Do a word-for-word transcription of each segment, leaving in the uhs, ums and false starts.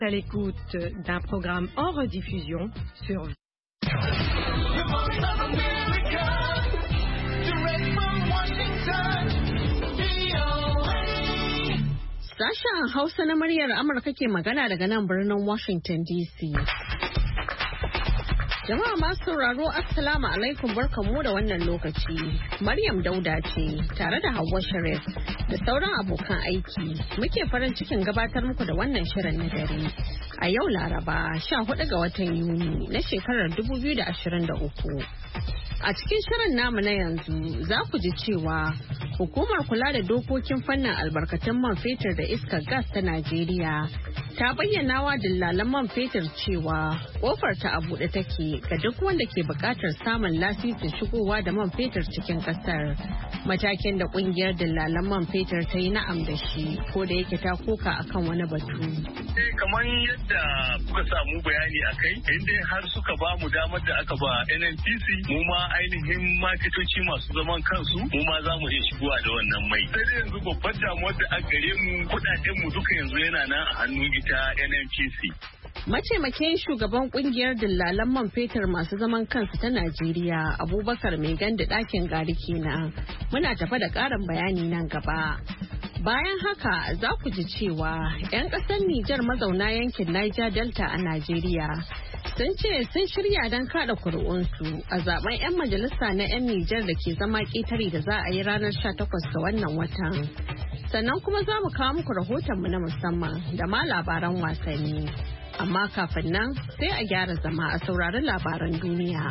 À l'écoute d'un programme en rediffusion sur Sashen Hausa na muryar Amurka ke magana daga nan birnin Washington D C. Jama'a masu sauraro Assalamu alaikum barkanmu da wannan lokaci. Maryam Dauda ce tare da Hauwa Sharif da sauran abokan aiki muke farin cikin gabatar muku da wannan shirin na dare. A yau Laraba sha hudu ga watan Yuni na shekarar dubu biyu da ashirin da uku. A cikin shirin namu na yanzu za ku ji cewa hukumar kula da dokokin fannin albarkatun man fetur da iskar gas ta Najeriya ta bayyana wa dillalan man fetur cewa kofar ta a buɗe take ga duk wanda ke buƙatar samun lasisin shigowa da man fetur cikin ƙasar. Matakin da ƙungiyar dillalan man fetur ta yi na'am da shi ko da yake ta koka akan wani batu. Kamar yadda kuka samu bayani a kai, inda har suka ba mu damar da aka ba N N P C mu ma ainihin maketoci masu zaman kansu mu ma za mu iya shigowa da wannan mai. Sai dai yanzu babbar damuwar da aka gare mu kuɗaɗen mu duka yanzu yana nan a hannun ita N N P C. Mataimakin shugaban kungiyar dillalan man fetur masu zaman kansu ta Najeriya Abubakar Mai Gandi ɗakin gari kenan. Muna tafa da ƙarin bayani nan gaba. Bayan haka za ku ji cewa 'yan ƙasar Nijar mazauna yankin Niger Delta a Najeriya sun ce sun shirya don kada kuri'unsu a zaben 'yan majalisa na 'yan Nijar da ke zama ƙetare da za a yi ranar sha takwas ga wannan watan. Sannan kuma za mu kawo muku rahotonmu na musamman da ma labaran wasanni. Amma kafin nan sai a gyara zama a saurari labaran duniya.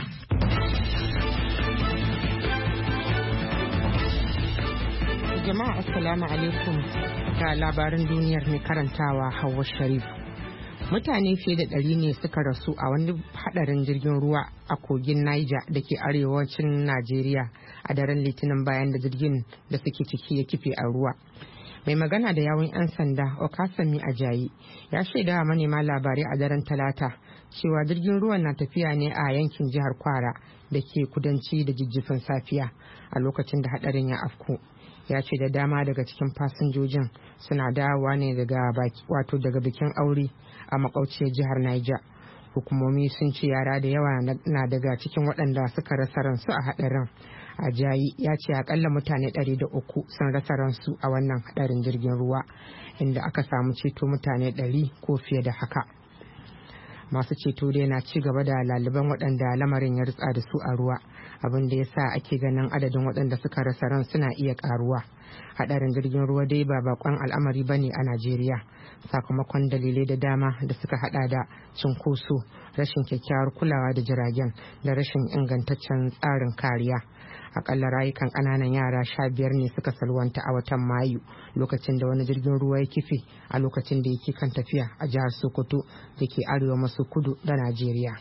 Jama'a assalamu alaikum ga labaran duniyar mai karantawa Hauwa Sharif. Mutane fiye da ɗari ne suka rasu a wani hadarin jirgin ruwa a kogin Niger da ke arewacin Najeriya a daren Litinin bayan da jirgin da suke ciki ya kife a ruwa. Mai magana da yawun 'yan sanda Okasami Ajayi ya shaida wa manema labarai a daren Talata cewa jirgin ruwan na tafiya ne a yankin jihar Kwara da ke kudanci da jijjifin safiya a lokacin da hadarin ya afku. Ya ce da dama daga cikin fasinjojin suna dawowa ne daga baki wato daga bikin aure a makauciyar jihar Niger. Hukumomi sun ce yara da yawa na daga cikin waɗanda suka rasa ransu a hadarin. Ajayi ya ce akalla mutane ɗari da uku sun rasa ransu a wannan hadarin jirgin ruwa inda aka samu ceto mutane ɗari ko fiye da haka. Masu ceto dai na ci gaba da laliban waɗanda lamarin ya rutsa da su a ruwa, abin da ya sa ake ganin adadin waɗanda suka rasa ran suna iya ƙaruwa. Hadarin jirgin ruwa dai ba bakon al'amari bane a Najeriya sakamakon dalilai da dama da suka hada da cinkoso, rashin kyakkyawar kulawa da jiragen da rashin ingantaccen tsarin kariya. Akalla rayukan ƙananan yara sha biyar ne suka salwanta a watan Mayu lokacin da wani jirgin ruwa ya kife a lokacin da yake kan tafiya a jihar Sokoto da ke arewa maso kudu da Najeriya.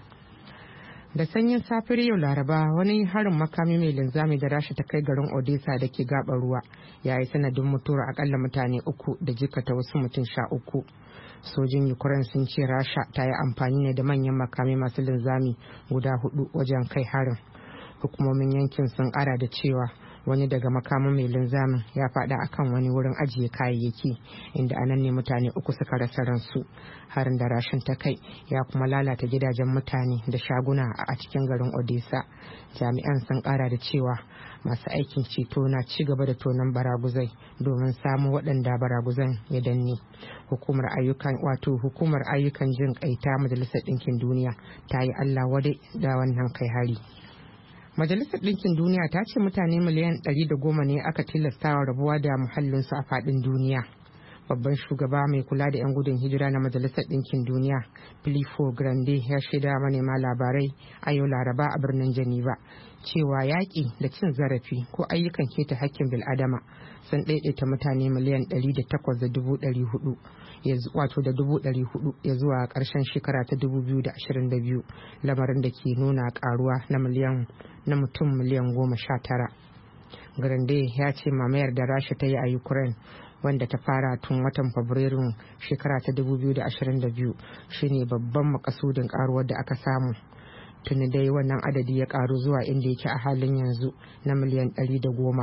Da sanyin safiyar yau Laraba wani harin makami mai linzami da Rasha ta kai garin Odessa da ke gabar ruwa ya yi sanadin mutuwar akalla mutane uku da jikata wasu mutum sha uku. Sojin Ukraine sun ce Rasha ta yi amfani ne da manyan makami masu linzami guda hudu wajen kai harin. Hukumomin yankin sun kara da cewa wani daga makamin mai linzamin ya faɗa akan wani wurin ajiye kayayyaki inda anan ne mutane uku suka rasa ransu. Harin da rashin ta kai ya kuma lalata gidajen mutane da shaguna a cikin garin Odessa. Jami'an sun kara da cewa masu aikin ceto na ci gaba da tonon baraguzai domin samu waɗanda baraguzan ya danne. Hukumar ayyukan wato hukumar ayyukan jin kai ta Majalisar Ɗinkin Duniya ta yi Allah wadai da wannan kai hari. Majalisar Ɗinkin Duniya ta ce mutane miliyan ɗari da goma ne aka tilastawa rabuwa da muhallinsu a faɗin duniya. Babban shugaba mai kula da 'yan gudun hijira na Majalisar Ɗinkin Duniya, Filippo Grandi, ya shaida manema labarai a yau Laraba a birnin Geneva cewa yaƙi da cin zarafi ko ayyukan keta hakkin bil'adama sun ɗaiɗaita mutane miliyan ɗari da takwas da dubu ɗari hudu wato da dubu ɗari hudu ya zuwa ƙarshen shekara ta dubu biyu da ashirin da biyu, lamarin da ke nuna ƙaruwa na miliyan na mutum miliyan goma sha tara. Grande ya ce mamayar da Rasha ta yi a Ukraine wanda ta fara tun watan Fabrairun shekara ta dubu biyu da ashirin da biyu shine babban makasudin karuwar da aka samu. Tuni dai wannan adadi ya karu zuwa inda yake a halin yanzu na miliyan ɗari da goma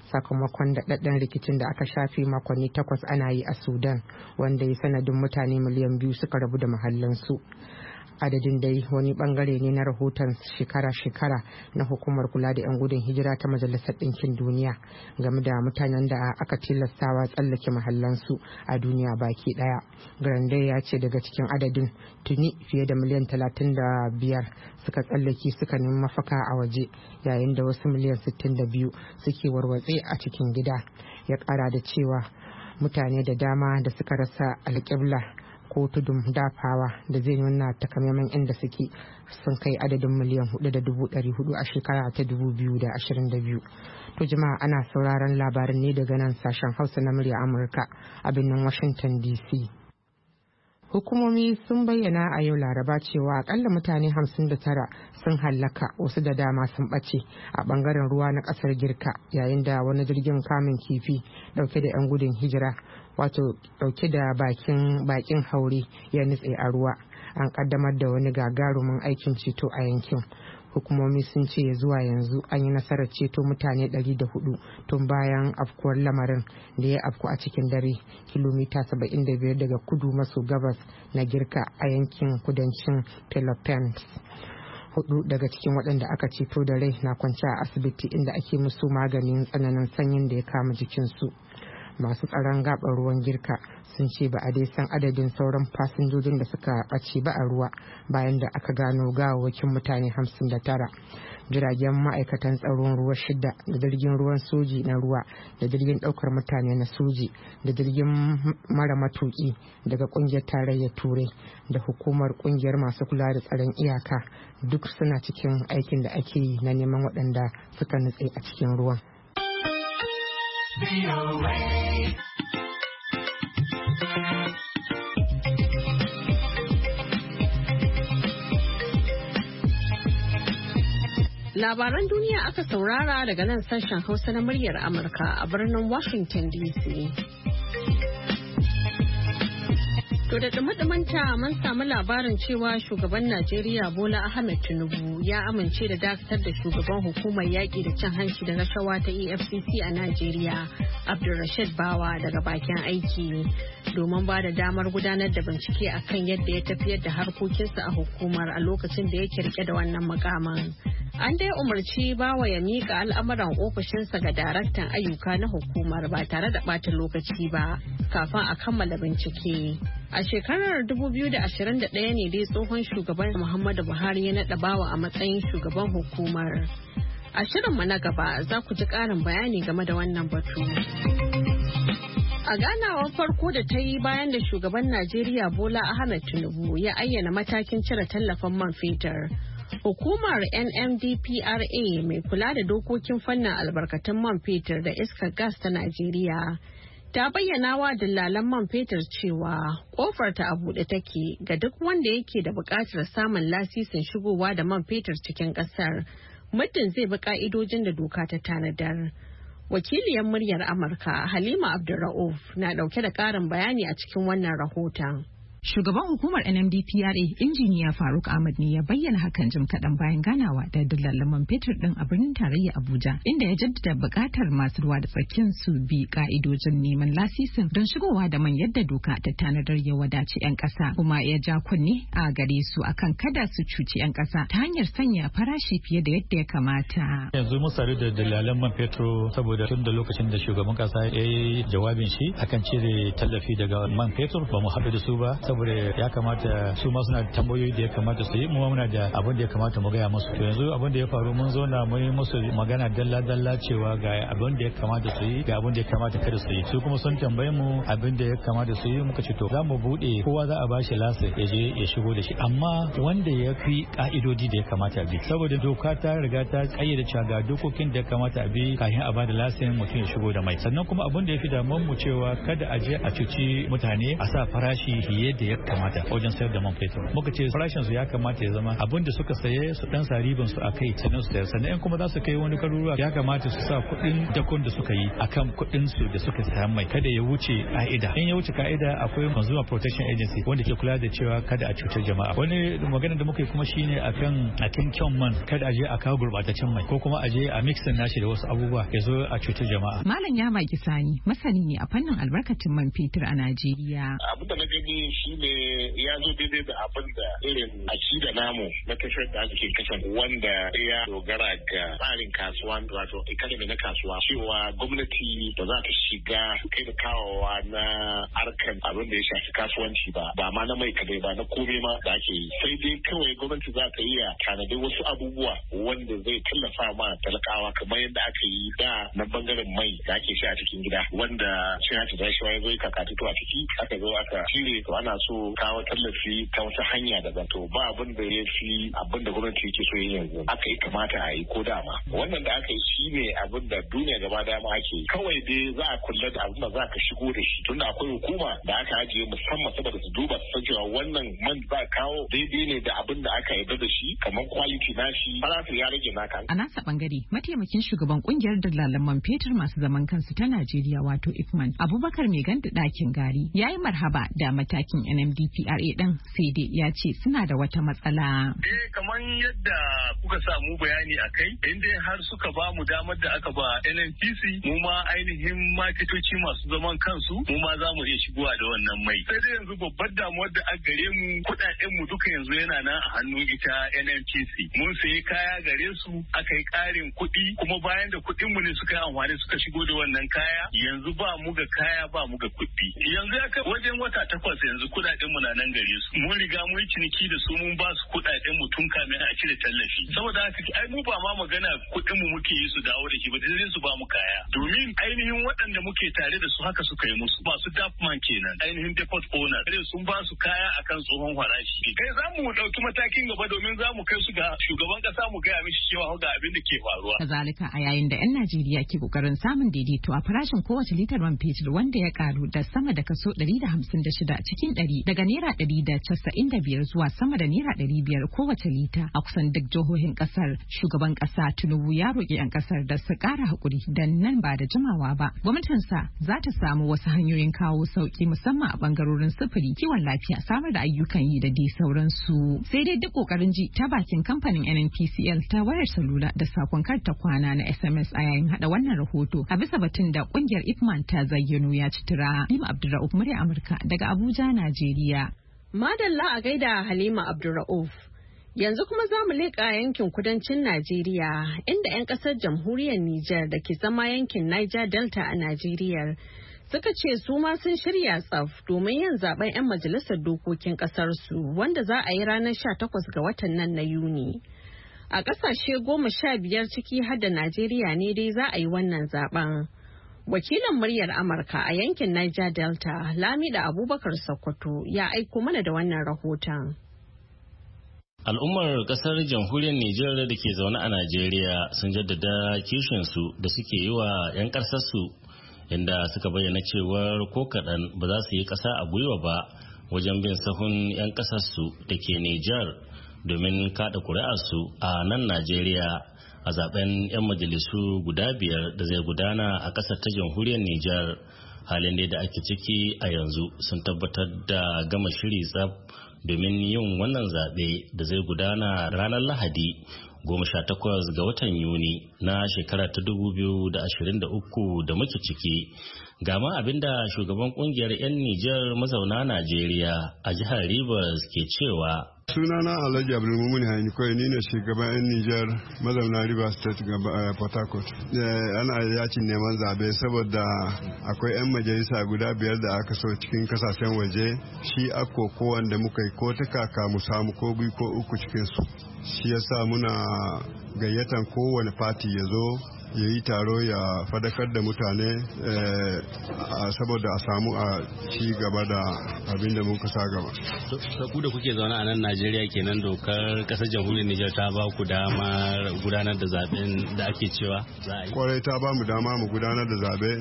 sakamakon daɗaɗɗen rikicin da aka shafe makonni takwas ana yi a Sudan, wanda ya sanadin mutane miliyan biyu suka rabu da mahallansu. Adadin dai wani bangare ne na rahoton shekara-shekara na hukumar kula da 'yan gudun hijira ta Majalisar Ɗinkin Duniya game da mutanen da aka tilastawa tsallake mahallansu a duniya baki daya. Grande ya ce daga cikin adadin tuni fiye da miliyan talatin da biyar suka tsallake suka nemi mafaka a waje, yayin da wasu miliyan sittin da biyu suke warwatse a cikin gida. Ya kara da cewa mutane da dama da suka rasa alƙibla ko tudun dafawa da zai nuna takamaiman inda suke sun kai adadin miliyan hudu da dubu dari hudu a shekara ta dubu biyu da ashirin da biyu. To jama'a, ana sauraron labarin ne daga nan sashen Hausa na murya Amurka a birnin Washington D C. Hukumomi sun bayyana a yau Laraba cewa akalla mutane hamsin da tara sun hallaka, wasu da dama sun ɓace a ɓangaren ruwa na ƙasar Girka, yayin da wani jirgin kamun kifi ɗauke da 'yan gudun hijira, wato ɗauke da bakin bakin haure, ya nutse a ruwa. An ƙaddamar da wani gagarumin aikin ceto a yankin. Hukumomi sun ce zuwa yanzu an yi nasarar ceto mutane ɗari da hudu tun bayan afkuwar lamarin da ya afku a cikin dare kilomita saba'in da biyar daga kudu maso gabas na Girka a yankin kudancin Peloponnese. Hudu daga cikin waɗanda aka ceto da rai na kwance a asibiti inda ake musu maganin tsananin sanyin da ya kama jikinsu. Masu tsaron gaɓar ruwan Girka sun ce ba a dai san adadin sauran fasinjojin da suka ɓace ba a ruwa bayan da aka gano gawawwakin mutane hamsin da tara. Jiragen ma'aikatan tsaron ruwa shida da jirgin ruwan soji na ruwa da jirgin ɗaukar mutane na soji da jirgin mara matuƙi daga ƙungiyar tarayyar Turai da hukumar ƙungiyar masu kula da tsaron iyaka duk suna cikin aikin da ake yi na neman waɗanda suka nutse a cikin ruwan. Labaran duniya aka saurara daga nan sashen Hausa na muryar Amurka a birnin Washington D C. To da dumadumanta mun samu labarin cewa shugaban Najeriya Bola Ahmed Tinubu ya amince da dakatar da shugaban hukumar yaƙi da cin hanci da rashawa ta E F C C a Najeriya, Abdulrashid Bawa, daga bakin aiki domin ba da damar gudanar da bincike akan yadda ya tafiyar da harkokinsa a hukumar a lokacin da yake rike da wannan mukamin. An dai umarci Bawa ya miƙa al'amuran ofishinsa ga daraktan ayyuka na hukumar ba tare da ɓata lokaci ba kafin a kammala bincike. A shekarar dubu biyu da ashirin da ɗaya ne dai tsohon shugaban Muhammadu Buhari ya naɗa Bawa a matsayin shugaban hukumar. A shirinmu na gaba za ku ji ƙarin bayani game da wannan batu. A ganawar farko da ta yi bayan da shugaban Najeriya Bola Ahmed Tinubu ya ayyana matakin cire tallafin man fetur. Hukumar N M D P R A mai kula da dokokin fannin albarkatun man fetur da iskar gas ta Najeriya ta bayyana wa dillalan man fetur cewa kofar ta a buɗe take ga duk wanda yake da buƙatar samun lasisin shigowa da man fetur cikin ƙasar, muddin zai bi ƙa'idojin da doka ta tanadar. Wakiliyar muryar Amurka Halima Abdulra'uf na ɗauke da ƙarin bayani a cikin wannan rahoton. Shugaban hukumar N M D P R A injiniya Faruk Ahmad ne ya bayyana hakan jim kaɗan bayan ganawa da dillalan man fetur ɗin a birnin tarayya Abuja, inda ya jaddada buƙatar masu ruwa da tsakin su bi ka'idojin neman lasisin don shigowa da man yadda doka ta tanadar ya wadaci 'yan ƙasa, kuma ya ja kunne a gare su akan kada su cuci 'yan ƙasa ta hanyar sanya farashi fiye da yadda ya kamata. Yanzu mun sadu da dillalan man fetur saboda tun da lokacin da shugaban ƙasa ya yi jawabin shi akan cire tallafi daga man fetur ba mu haɗu da su ba, saboda ya kamata su ma suna da tambayoyi da ya kamata su yi, mu muna da abin da ya kamata mu gaya musu. To yanzu abin da ya faru mun zo na mu yi musu magana dalla dalla cewa ga abin da ya kamata su yi ga abin da ya kamata kada su yi. Su kuma sun tambaye mu abin da ya kamata su yi, muka ce to za mu bude kowa za a bashi lasa ya je ya shigo da shi, amma wanda ya fi ka'idodi da ya kamata a bi, saboda doka ta riga ta kayyade cewa ga dokokin da ya kamata a bi kafin a bada lasin mutum ya shigo da mai. Sannan kuma abin da ya fi damuwar mu cewa kada a je a cuci mutane a sa farashi fiye yadda ya kamata wajen sayar da man fetur. Muka ce farashin su ya kamata ya zama abin da suka saye su dan sa riban su akai sannan su sayar. Sannan in kuma za su kai wani garuruwa ya kamata su sa kuɗin dakon da suka yi akan kuɗin su da suka saya mai kada ya wuce ka'ida. In ya wuce ka'ida akwai Consumer Protection Agency wanda ke kula da cewa kada a cutar jama'a. Wani magana da muka yi kuma shine akan akan kyan man kada a je a kawo gurbataccen mai ko kuma a je a mixin nashi da wasu abubuwa ya zo a cutar jama'a. Malam ya baki sani masani ne a fannin albarkatun man fetur a Najeriya. Abin da na gani shine ya zo daidai da abin da irin akida namu na tashar da ake kashe wanda ya dogara ga tsarin kasuwa wato economy na kasuwa cewa gwamnati ba za ta shiga kai da kawowa na harkar abin da ya shafi kasuwanci ba ba ma na mai kadai ba na komai ma da ake yi sai dai kawai gwamnati za ta iya tanadi wasu abubuwa wanda zai tallafa ma talakawa kamar yadda aka yi da na bangaren mai da ake sha a cikin gida wanda cin hanci da shi ya zo kakatutu a ciki aka zo aka cire to ana so kawo tallafi ta wata hanya daga to ba abin da ya fi abin da gwamnati yake so yin yanzu aka yi kamata a yi ko dama wannan da aka yi shi ne abin da duniya gaba daya ma ake yi kawai dai za a kula da abin da za ka shigo da shi tunda akwai hukuma da aka ajiye musamman saboda su duba su san cewa wannan man za kawo daidai ne da abin da aka yarda da shi kamar quality nashi farashin ya rage naka. A nasa bangare mataimakin shugaban kungiyar dalalan man fetur masu zaman kansu ta Najeriya wato I F M A N Abubakar mai ganda dakin gari yayi marhaba da matakin N M D P R A din sai dai ya ce suna da wata matsala. Eh kamar yadda kuka samu bayani a kai inda har suka ba mu damar da aka ba N N P C mu ma ainihin maketoci masu zaman kansu mu ma za mu iya shigowa da wannan mai. Sai dai yanzu babbar damuwar da a gare mu kudaden mu duka yanzu yana nan a hannun ita N N P C. Mun sayi kaya gare su aka yi karin kuɗi kuma bayan da kuɗin mu ne suka yi amfani suka shigo da wannan kaya yanzu ba mu ga kaya ba mu ga kuɗi. Yanzu ya kai wajen wata takwas yanzu kudaden mu na nan gare su. Mun riga mun yi ciniki da su mun ba su kudaden mu tun kamin a cire tallafi. Saboda haka ai mu ba ma magana kuɗin mu muke yi su dawo da shi ba sai su ba mu kaya. Domin ainihin waɗanda muke tare da su haka suka yi musu masu dafman kenan ainihin depot owner sun ba su kaya akan tsohon farashi. Kai za mu ɗauki matakin gaba domin za mu kai su ga shugaban ƙasa mu gaya mishi cewa ga abin da ke faruwa. Kazalika a yayin da 'yan Najeriya ke kokarin samun daidaito a farashin kowace litar man fetur wanda ya karu da sama da kaso ɗari da hamsin da shida cikin ɗari daga naira ɗari da casa'in da biyar zuwa sama da naira ɗari biyar kowace lita a kusan duk jihohin ƙasar. Shugaban ƙasa Tinubu ya roƙi 'yan ƙasar da su ƙara haƙuri da nan ba da jimawa ba. Gwamnatinsa za ta samu wasu hanyoyin kawo sauƙi musamman a ɓangarorin sufuri, kiwon lafiya, samar da ayyukan yi da dai sauransu. Sai dai duk ƙoƙarin ji ta bakin kamfanin N N P C L ta wayar salula da sakon karta kwana na S M S a yayin hada wannan rahoto a bisa batun da ƙungiyar I F M A N ta zayyano ya ci tura. Halima Abdulra'uf murya Amurka daga Abuja, Najeriya. Madalla a gaida Halima Abdulra'uf. Yanzu kuma za mu leƙa yankin kudancin Najeriya inda 'yan ƙasar jamhuriyar Nijar da ke zama yankin Niger Delta a Najeriya suka ce su ma sun shirya tsaf domin yin zaben 'yan majalisar dokokin ƙasarsu wanda za a yi ranar sha takwas ga watan nan na Yuni. A ƙasashe goma sha biyar ciki har da Najeriya ne dai za a yi wannan zaben. Wakilin muryar Amurka a yankin Niger Delta, Lamida Abubakar Sokoto, ya aiko mana da wannan rahoton. Al'ummar kasar jamhuriyar Nijar da ke zaune a Najeriya sun jaddada kishinsu da suke yi wa 'yan ƙasarsu inda suka bayyana cewar ko kaɗan ba za su yi ƙasa a gwiwa ba wajen bin sahun 'yan ƙasarsu da ke Nijar domin kaɗa ƙuri'arsu a nan Najeriya a zaben 'yan majalisu guda biyar da zai gudana a ƙasar ta jamhuriyar Nijar. Halin da ake ciki a yanzu sun tabbatar da gama shiri tsaf domin yin wannan zaɓe da zai gudana ranar Lahadi goma sha takwas ga watan Yuni na shekara ta dubu biyu da ashirin da uku da muke ciki. Gama abinda shugaban kungiyar 'yan Nijar mazauna Najeriya a jihar Rivers ke cewa. Sunana Alhaji Abdulmumin Haini Koyi, ni ne shugaban 'yan Nijar mazauna Rivers State ga Port Harcourt. Ana yakin neman zabe saboda akwai 'yan majalisa guda biyar da aka so cikin kasashen waje, shi akko ko wanda muka yi ko ta kaka mu samu ko biyu ko uku cikin su. Shi yasa muna gayyatan kowane fati ya zo ya yi taro ya fadakar da mutane saboda a samu a ci gaba da abin da muka sa gaba. Ku da kuke zaune a nan Najeriya kenan dokar kasar jamhuriyar Nijar ta ba ku damar gudanar da zaben da ake cewa za a yi? Kwarai ta ba mu dama mu gudanar da zabe.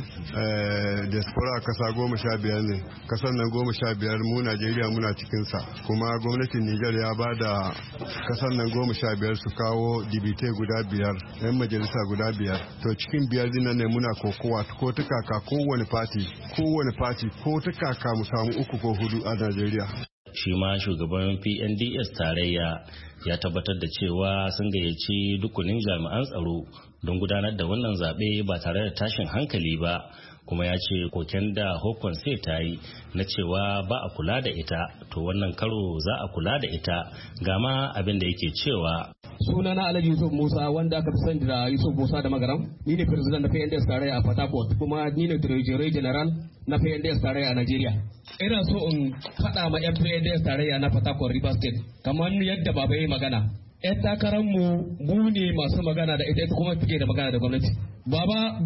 Diaspora kasa goma sha biyar ne. Kasar nan goma sha biyar mu Najeriya muna cikinsa. Kuma gwamnatin Nijar ya ba da kasar nan goma sha biyar su kawo dibite guda biyar, 'yan majalisa guda biyar. To cikin biyar dinan ne muna kokowa ko ta kaka kowane fati, kowane fati ko ta kaka mu samu uku ko hudu a Najeriya. Shi ma shugaban P N D S tarayya ya tabbatar da cewa sun gayyaci dukkanin jami'an tsaro don gudanar da wannan zaɓe ba tare da tashin hankali ba, kuma ya ce koken da hokon sai ta yi na cewa ba a kula da ita, to wannan karo za a kula da ita. Gama abin da yake cewa. Sunana Alhaji Yusuf Musa, wanda aka fi sani da Yusuf Musa da Magaram, ni ne president na P N D S tarayya a Port Harcourt, kuma ni ne treasurer general na P N D S tarayya a Najeriya. Ina so in faɗa ma 'yan P N D S tarayya na Port Harcourt River State kamar yadda baba ya yi magana. 'Yan takarar mu mu ne masu magana da ita kuma fike da magana da gwamnati. Baba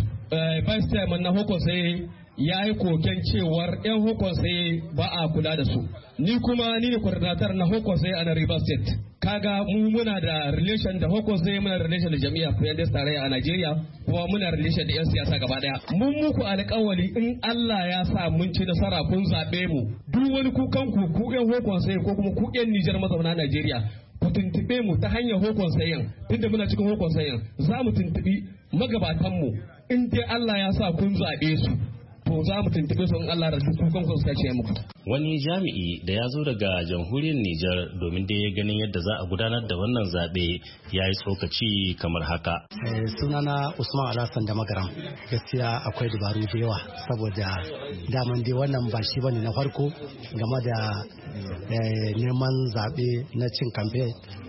vice chairman na Hokon sai ya yi koken cewar 'yan Hokon sai ba a kula da su. Ni kuma ni ne coordinator na Hokon sai a River State. Kaga mu muna da relation da Hokon sai muna da relation da jami'a P N D S tarayya a Najeriya, kuma muna relation da 'yan siyasa gaba daya. Mun muku alƙawari in Allah ya sa mun ci nasara kun zaɓe mu, duk wani kukan ku ku 'yan Hokon sai ko kuma ku 'yan Nijar mazauna Najeriya, ku tuntuɓe mu ta hanyar Hokon sayin, tunda muna cikin Hokon sayin za mu tuntuɓi magabatanmu in dai Allah ya sa kun zaɓe su. To za mu tuntuɓe su in Allah da su kukan ku suka ce muku. Wani jami'i da ya zo daga jamhuriyar Nijar domin da ya ganin yadda za a gudanar da wannan zaɓe ya yi tsokaci kamar haka. Sunana Usman Alhassan da Magaram. Gaskiya akwai dabaru da yawa saboda daman dai wannan ba shi bane na farko game da neman zaɓe na cin kamfe.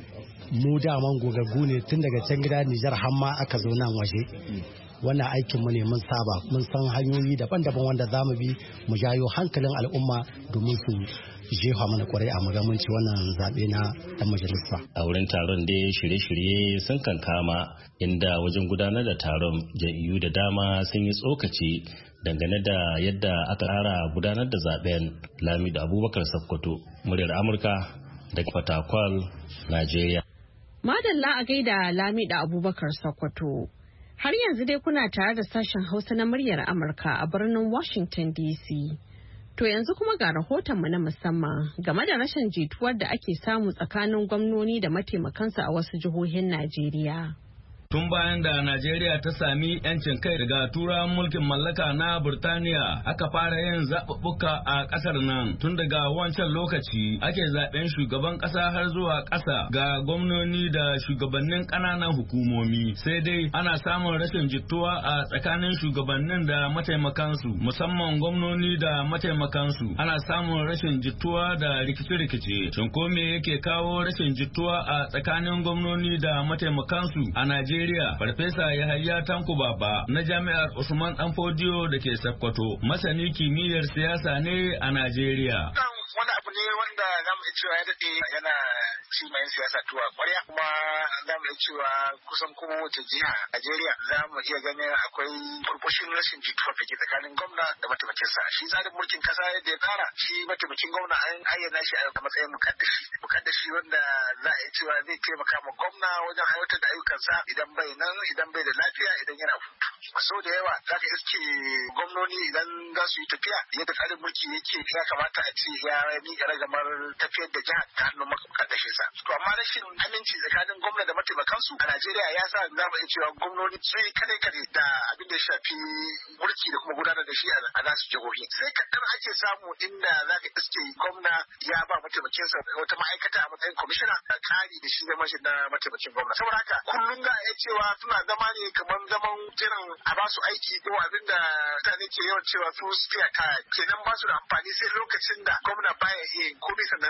Mu daman gogaggu ne tun daga can gida Nijar har ma aka zo nan waje. Wannan aikinmu ne mun saba, mun san hanyoyi daban-daban wanda za mu bi mu jayo hankalin al'umma domin su jefa mana kwarai a magamanci wannan zaɓe na ɗan majalisa. A wurin taron dai shirye-shirye sun kankama, inda wajen gudanar da taron jam'iyyu da dama sun yi tsokaci dangane da yadda aka tsara gudanar da zaɓen. Lamido Abubakar Sokoto, muryar Amurka daga Fatakwal, Najeriya. Madalla a gaida Lamido Abubakar Sokoto. Har yanzu dai kuna tare da sashen Hausa na muryar Amurka a birnin Washington D C. To yanzu kuma ga rahotonmu na musamman game da rashin jituwar da ake samu tsakanin gwamnoni da mataimakansu a wasu jihohin Najeriya. Tun bayan da Najeriya ta sami 'yancin kai daga turawan mulkin mallaka na Burtaniya, aka fara yin zaɓuɓɓuka a ƙasar nan. Tun daga wancan lokaci ake zaɓen shugaban ƙasa har zuwa ƙasa ga gwamnoni da shugabannin ƙananan hukumomi. Sai dai ana samun rashin jituwa a tsakanin shugabannin da mataimakansu, musamman gwamnoni da mataimakansu. Ana samun rashin jituwa da rikice-rikice. Shin ko me yake kawo rashin jituwa a tsakanin gwamnoni da mataimakansu a Najeriya? Farfesa Yahaya Tanko Baba na Jami'ar Usman Danfodiyo da ke Sokoto, masani kimiyyar siyasa ne a Najeriya. Wani abu ne wanda za mu iya cewa ya daɗe yana ci mai siyasa tuwa ƙwarya, kuma za mu iya cewa kusan kuma wata jiha a Najeriya za mu iya ganin akwai kurkushin rashin jituwa da ke tsakanin gwamna da mataimakinsa. Shi tsarin mulkin kasa yadda ya tsara, shi mataimakin gwamna an ayyana shi a matsayin mukaddashi mukaddashi wanda za a iya cewa zai taimaka ma gwamna wajen aiwatar da ayyukansa idan bai nan, idan bai da lafiya, idan yana hutu. So da yawa za ka iske gwamnoni idan za su yi tafiya yadda tsarin mulki yake, ya kamata a ce ya miƙa ragamar tafiyar da jihar ta hannun makaddashin sa. To amma rashin aminci tsakanin gwamna da mataimakansu a Najeriya ya sa za mu iya cewa gwamnoni sai kare kare da abin da ya shafi mulki da kuma gudanar da shi a nasu jihohi. Sai kaɗan ake samu inda za ka iske gwamna ya ba mataimakinsa wata ma'aikata a matsayin kwamishina da kari da shi zama shi na mataimakin gwamna. Saboda haka kullum za a iya cewa suna zama ne kamar zaman jiran a ba su aiki ko abin da mutane ke yawan cewa su spare tire kenan ba su da amfani sai lokacin da gwamna baya iya komai sannan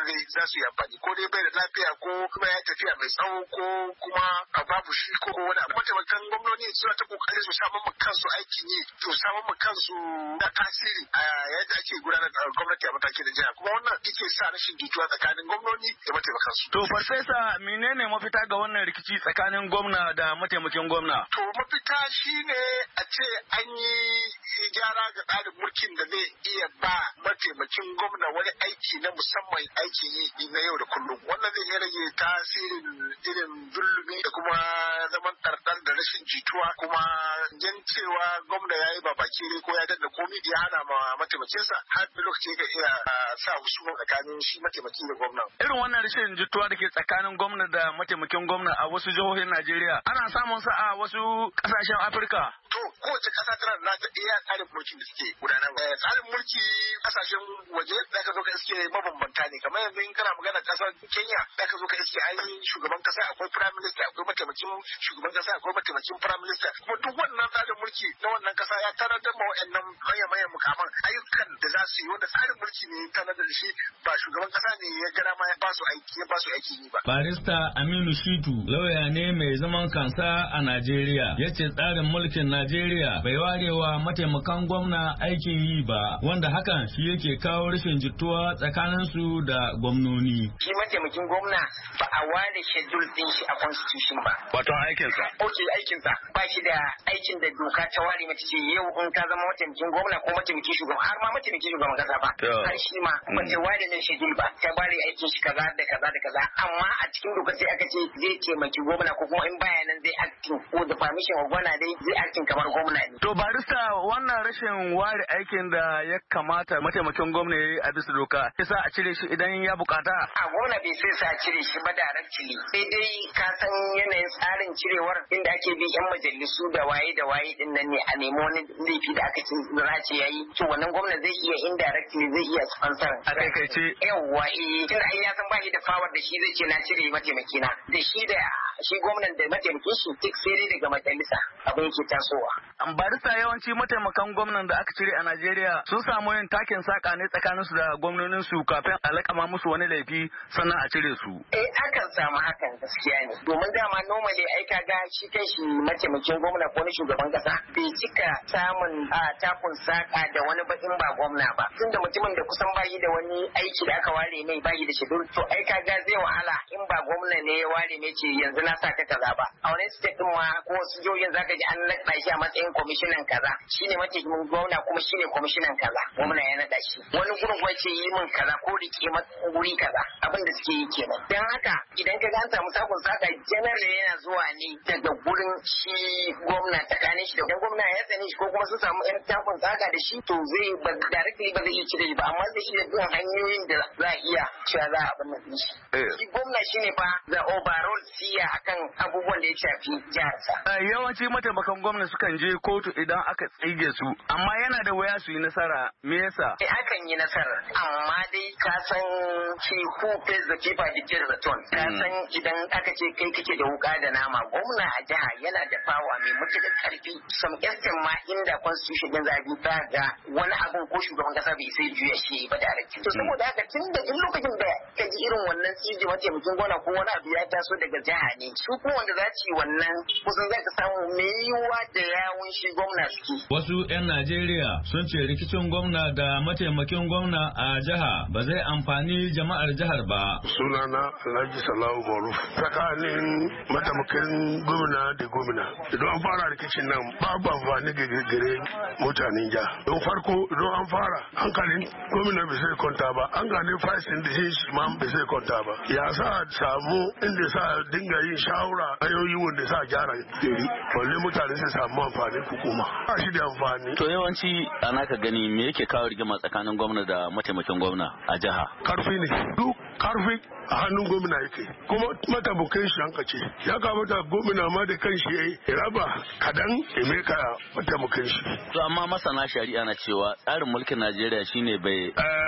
nan zai za su yi amfani ko dai bai da lafiya ko kuma ya tafiya mai tsawo ko kuma a babu shi ko wani abu. Mataimakan gwamnoni suna ta kokari su samu mu kansu aikin yi to samu mu kansu na tasiri a yadda ake gudanar da gwamnati a matakin da jiha kuma wannan yake sa rashin jituwa tsakanin gwamnoni da mataimakan su. To farfesa menene mafita ga wannan rikici tsakanin gwamna da mataimakin gwamna? To mafita shine a ce an yi gyara ga tsarin mulkin da zai iya ba mataimakin gwamna wani aiki na musamman aikin yi na yau da kullum. Wannan zai rage tasirin irin zulumi da kuma zaman ɗarɗar da rashin jituwa kuma jan cewa gwamna ya yi babakere ko ya danna komi ya hana ma mataimakinsa har da lokaci ka iya sa husuma tsakanin shi mataimaki da gwamna. Irin wannan rashin jituwa da ke tsakanin gwamna da mataimakin gwamna a wasu jihohin Najeriya ana samun sa a wasu ƙasashen Afirka. To kowace ƙasa tana da nata iya tsarin mulkin da suke gudanarwa. Tsarin mulki ƙasashen waje da ka zo ka iske mabambanta ne kamar yanzu in kana magana ƙasar Kenya da ka zo ka iske ainihin shugaban ƙasa akwai prime minister akwai mataimakin shugaban ƙasa akwai mataimakin prime minister kuma duk wannan tsarin mulki na wannan ƙasa ya tarar da ma wa'annan manya-manyan mukaman ayyukan da za su yi wanda tsarin mulki ne tanar da shi ba shugaban ƙasa ne ya gara ma ya ba su aiki ya ba su aiki yi ba. Barista Aminu Shitu lauya ne mai zaman kansa a Najeriya ya ce tsarin mulkin Najeriya bai warewa mataimakan gwamna aikin yi ba wanda hakan shi yake kawo rashin jituwa tsakanin su da gwamnoni. Shi mataimakin gwamna ba a ware schedule din shi a constitution ba. Wato aikinsa. Ok aikinsa ba shi da aikin da doka ta ware mata ce yau in ka zama mataimakin gwamna ko mataimakin shugaban har ma mataimakin shugaban kasa ba. Har shi ma ba ta ware min schedule ba ta ware aikin shi kaza da kaza da kaza amma a cikin doka sai aka ce zai taimaki gwamna ko kuma in baya nan zai acting ko da permission of gwamna dai zai acting kamar gwamna ne. To barista wannan rashin ware aikin da ya kamata mataimakin gwamna ya yi a bisa doka yasa a cire shi idan ya bukata. A gwamna bai sai sa cire shi ba directly sai dai ka san yanayin tsarin cirewar inda ake bi yan majalisu da waye da waye din nan ne a nemi wani laifi da aka ce race yayi to wannan gwamna zai iya indirectly zai iya sponsor. A kai kai ce. Yawwa eh tunda ai ya san ba shi da power da shi zai ce na cire mataimakina da shi da shi gwamnan da mataimakin shi duk sai dai daga majalisa abin yake tasowa. Barista yawanci mataimakan gwamnan da aka cire a Najeriya sun samu yin takin saka ne tsakanin su da gwamnonin su kafin a lakama musu wani laifi sannan a cire su. Eh akan samu hakan gaskiya ne domin dama normally ai kaga shi kai shi mataimakin gwamna ko na shugaban kasa bai cika samun takun saka da wani bakin ba gwamna ba tunda mutumin da kusan bayi da wani aiki da aka ware mai bayi da shedul to ai kaga zai wahala in ba gwamna ne ya ware mai ce yanzu na saka kaza ba a wani state din ma ko wasu jihohin zaka ji an naɗa shi a matsayin kwamishinan kaza shine mataimakin gwamna kuma shine kwamishinan kaza gwamna ya naɗa shi wani gurin kuwa ce yi min kaza ko rike wuri kaza abin da suke yi kenan dan haka idan ka ga an samu sakon saka general yana zuwa ne daga gurin shi gwamna tsakanin shi da gwamna ya tsane shi ko kuma sun samu yan takon saka da shi to zai ba directly ba zai iya cire shi ba amma zai iya bin hanyoyin da za a iya cewa za a abin nan shi shi gwamna shine fa the overall siya akan abubuwan da ya shafi jiharsa. Yawanci mataimakan gwamna sukan je kotu idan aka tsige su amma yana da waya su yi nasara me yasa? Eh akan yi nasara amma dai ka san shi who pays the keeper dictates the tone. Ka san idan aka ce kai kake da wuka da nama gwamna a jiha yana da fawa mai matuƙar karfi some extent ma inda constitution din zabi ta ga wani abun ko shugaban kasa bai sai juya shi ba da rake. To saboda haka tun da duk lokacin da ka ji irin wannan tsige mataimakin gwamna ko wani abu ya taso daga jiha ne su kuma wanda za ci wannan kusan za ka samu mai yiwuwa da yawun shi gwamna suke. Wasu 'yan Najeriya sun ce rikicin gwamna da mataimakin gwamna a jiha ba zai amfani jama'ar jihar ba. Sunana Alhaji Salahu Maruf tsakanin mataimakin gwamna da gwamna. Idan an fara rikicin nan babu amfani gare mutanen jiha. Don farko idan an fara hankalin gwamna bai sai kwanta ba an gane fasin da shi ma bai sai kwanta ba. Ya sa samu inda sa dinga yin shawara hanyoyi wanda sa gyara gari balle mutane su samu amfani hukuma ba shi da amfani. To yawanci ana ka gani me yake kawo rigima tsakanin gwamna da mataimakin gwamna a jiha? Karfi ne duk karfi a hannun gwamna yake kuma mataimakin shi hanka ce ya kamata gwamna ma da kan shi ya raba kadan ya meka mataimakin shi. To amma masana shari'a na cewa tsarin mulkin Najeriya shine bai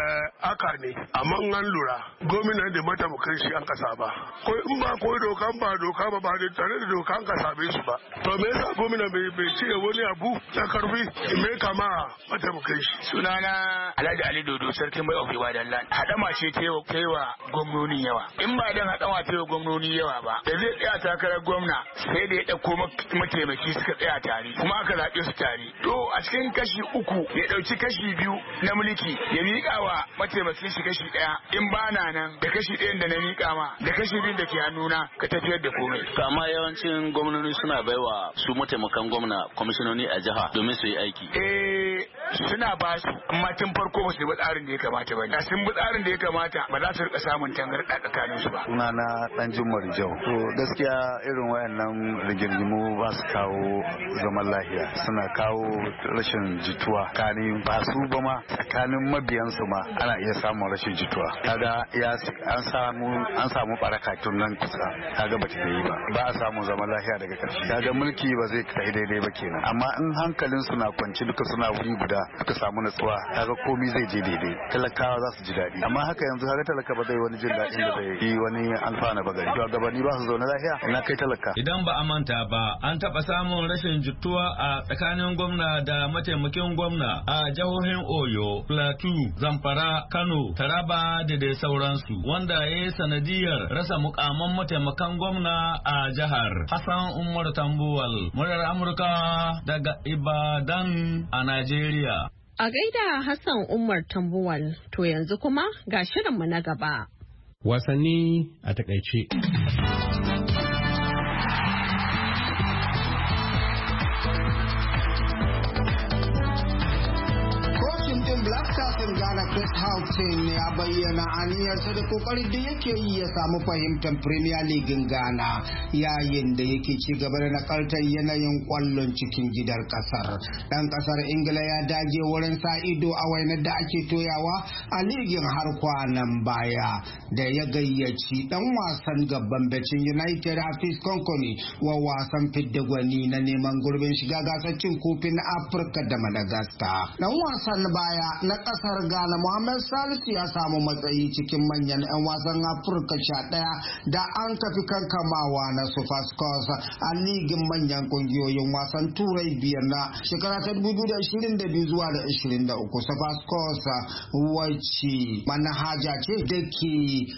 aka ne amma an lura gwamna da mataimakin shi an kasa ba ko in ba ko doka ba doka ba ba da tare da doka an kasa bai su ba to me yasa gwamna bai bai cire wani abu na karfi me kama mataimakin shi. Sunana Alhaji Ali Dodo sarkin bai ofi Ibadan land. Hadama ce taiwa gwamnoni yawa. In ba dan hadama taiwa gwamnoni yawa ba da zai tsaya takarar gwamna sai da ya dauko mataimaki suka tsaya tare kuma aka zaɓe su tare. To a cikin kashi uku ya dauki kashi biyu na mulki ya miƙa wa mataimakin shi kashi ɗaya in ba na nan da kashi ɗayan da na miƙa ma da kashi biyun da ke hannuna ka tafiyar da komai. Kama yawancin gwamnoni suna baiwa su mataimakan gwamna kwamishinoni a jiha domin su yi aiki. Eh suna ba su amma tun farko ba su bi tsarin da ya kamata ba ne. Sun bi tsarin da ya kamata ba za su rika samun tangarɗa tsakanin su ba. Sunana Dan Jummar Jau. To gaskiya irin wayannan rigirgimu ba su kawo zaman lafiya, suna kawo rashin jituwa tsakanin ba su ba ma tsakanin mabiyansu ma ana iya samun rashin jituwa. Kaga ya an samu an samu baraka tun nan kusa. Kaga ba ta yi ba. Ba a samu zaman lafiya daga ƙarshe. Kaga mulki ba zai kai daidai ba kenan. Amma in hankalin su na kwance duka suna wuri guda suka samu natsuwa kaga komai zai je daidai. Talakawa za su ji daɗi. Amma haka yanzu kaga talaka ba zai wani jin daɗin da zai yi wani alfana ba gari. Shugabanni ba su zaune lafiya ina kai talaka. Idan ba a manta ba an taɓa samun rashin jituwa a tsakanin gwamna da mataimakin gwamna a jihohin Oyo, Plateau, Zamfara, Kano, Taraba da dai sauransu wanda ya yi sanadiyar rasa mukaman mataimakan gwamna a jihar. Hassan Umar Tambuwal, muryar Amurka daga Ibadan a Najeriya. A gaida Hassan Umar Tambuwal, to yanzu kuma ga shirinmu na gaba. Wasanni a takaice. Ghana Chris Houghton ya bayyana aniyarsa da kokarin da yake yi ya samu fahimtar Premier League Ghana yayin da yake ci gaba da nakaltar yanayin kwallon cikin gidar kasar. Dan kasar Ingila ya dage wurin sa ido a wainar da ake toyawa a ligin har kwanan baya da ya gayyaci dan wasan gaban Becin United Hafiz Konkoni wa wasan fidda gwani na neman gurbin shiga gasar cin kofin Afirka da Madagascar. Dan wasan baya na kasar Ghana Mohammed Salisu ya samu matsayi cikin manyan 'yan wasan Afirka sha ɗaya da an kafi kankamawa na SuperScores a ligin manyan kungiyoyin wasan turai biyar na shekara ta dubu biyu da ashirin da biyu zuwa da ashirin da uku. SuperScores wacce manhaja ce da ke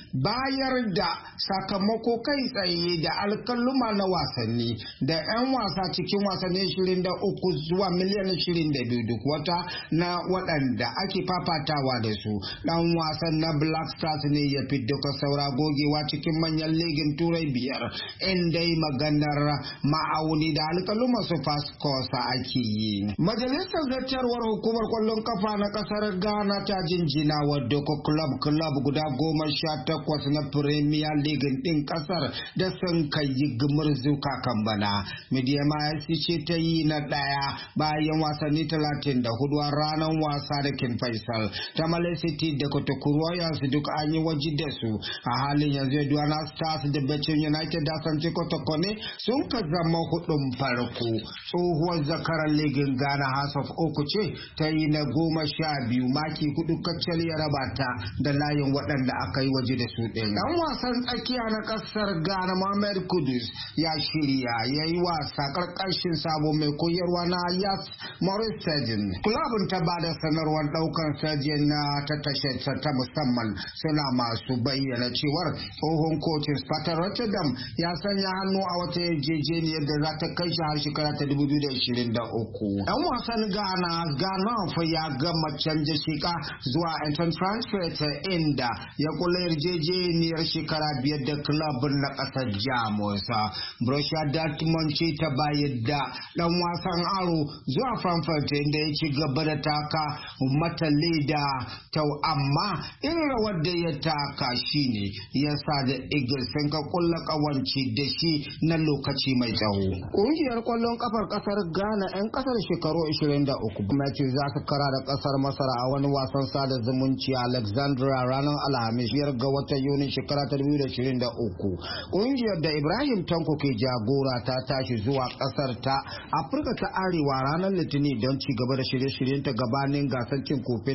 bayar da sakamako kai tsaye da alkaluma na wasanni da 'yan wasa cikin wasanni ashirin da uku zuwa miliyan ashirin da biyu duk wata na waɗanda ake fafatawa da su. Dan wasan na Black Stars ne ya fi duka saura gogewa cikin manyan ligin turai biyar inda yi maganar ma'auni da alkaluma su faskosa ake yi. Majalisar zartarwar hukumar kwallon kafa na kasar Ghana ta jinjina wa doko club club guda goma sha takwas na Premier League din kasar da sun kai gumurzu kakan bana. Midiyama S C ce ta yi na daya bayan wasanni talatin da hudu a ranar wasa da King Faisal. Tamale City da Kotoko Royals duk an yi waje da su. A halin yanzu Edwana Stars da Becin United da Santi Kotoko ne sun ka zama hudun farko. Tsohuwar zakarar ligin Ghana House of Oku ce ta yi na goma sha biyu maki hudu kacal ya raba ta da layin waɗanda aka yi waje da su ɗin. Dan wasan tsakiya na ƙasar Ghana Mohamed Kudus ya shirya ya yi wasa ƙarƙashin sabo mai koyarwa na Yas Maurice Sejin. Kulabun ta ba da sanarwar ɗaukar Sejin na ta tashar ta musamman suna masu bayyana cewar tsohon kocin Sparta Rotterdam ya sanya hannu a wata yarjejeniyar da za ta kai shi har shekara ta dubu biyu da ashirin da uku. Ɗan wasan Ghana Ghana fa ya gama canja sheka zuwa Anton Transfer ta inda ya kula yarjejeniyar shekara biyar da klabin na ƙasar Jamus. Borussia Dortmund ce ta bayar da ɗan wasan aro zuwa Frankfurt inda ya ci gaba da taka mata leda tau amma in rawar da ya taka shine ya sa da Eagles sun ka kulla kawanci da shi na lokaci mai tsawo. Ƙungiyar kwallon kafar ƙasar Ghana 'yan ƙasar shekaru ashirin da uku match za su kara da ƙasar Masar a wani wasan sada zumunci a Alexandria ranar Alhamis biyar ga watan Yuni shekara ta dubu da ashirin da uku. Ƙungiyar da Ibrahim Tanko ke jagora ta tashi zuwa ƙasar ta Afirka ta Arewa ranar Litinin don ci gaba da shirye-shiryen ta gabanin gasar cin kofin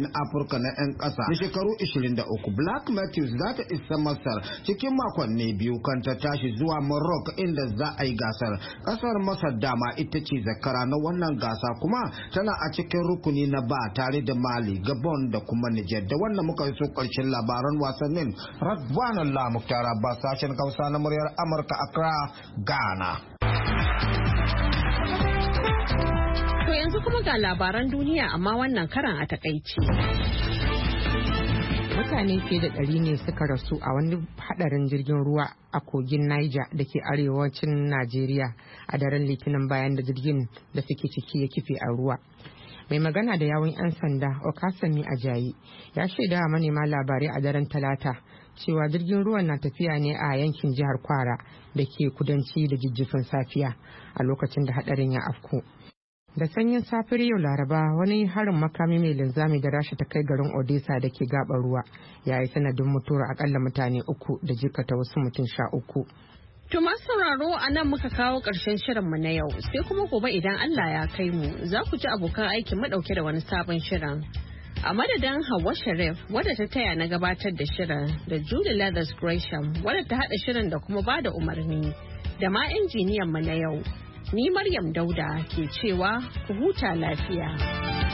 Afirka na 'yan ƙasa da shekaru ishirin da uku. Black Matthews za ta isa Masar cikin makonni biyu kan ta tashi zuwa Morocco inda za a yi gasar. Ƙasar Masar dama ita ce zakara na wannan gasa kuma tana a cikin rukuni na ba tare da Mali, Gabon da kuma Niger. Da wannan muka so ƙarshen labaran wasannin. Radwanullah Muktar Abbas, sashen Hausa na muryar Amurka, Accra, Ghana. To yanzu kuma ga labaran duniya amma wannan karan a takaice. Mutane fiye da ɗari ne suka rasu a wani hadarin jirgin ruwa a kogin Niger da ke arewacin Najeriya a daren Litinin bayan da jirgin da suke ciki ya kife a ruwa. Mai magana da yawun 'yan sanda Okasami Ajayi ya shaida wa manema labarai a daren Talata cewa jirgin ruwan na tafiya ne a yankin jihar Kwara da ke kudanci da jijjifin safiya a lokacin da hadarin ya afku. Da sanyin safiyar yau Laraba, wani harin makami mai linzami da Rasha ta kai garin Odessa da ke gabar ruwa ya yi sanadin mutuwar akalla mutane uku da jikata wasu mutum sha uku. To masu sauraro a nan muka kawo ƙarshen shirinmu na yau, sai kuma gobe idan Allah ya kai mu za ku ji abokan aikin mu ɗauke da wani sabon shirin. A madadin Hauwa Sharif wadda ta taya na gabatar da shirin da Julie Leathers Gresham wadda ta haɗa shirin da kuma ba da umarni da ma injiniyan mu na yau. Ni Maryam Dauda ke cewa ku huta lafiya.